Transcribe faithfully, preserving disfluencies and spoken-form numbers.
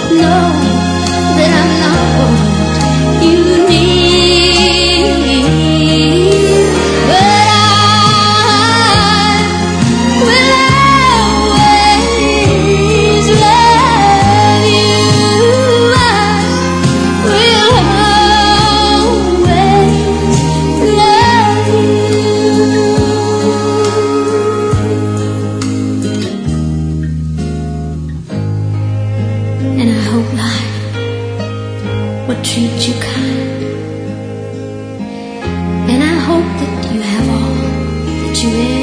know that I'm not what you need, but I will always love you. I will always love you. And I hope life will treat you kind, and I hope that you have all that you ever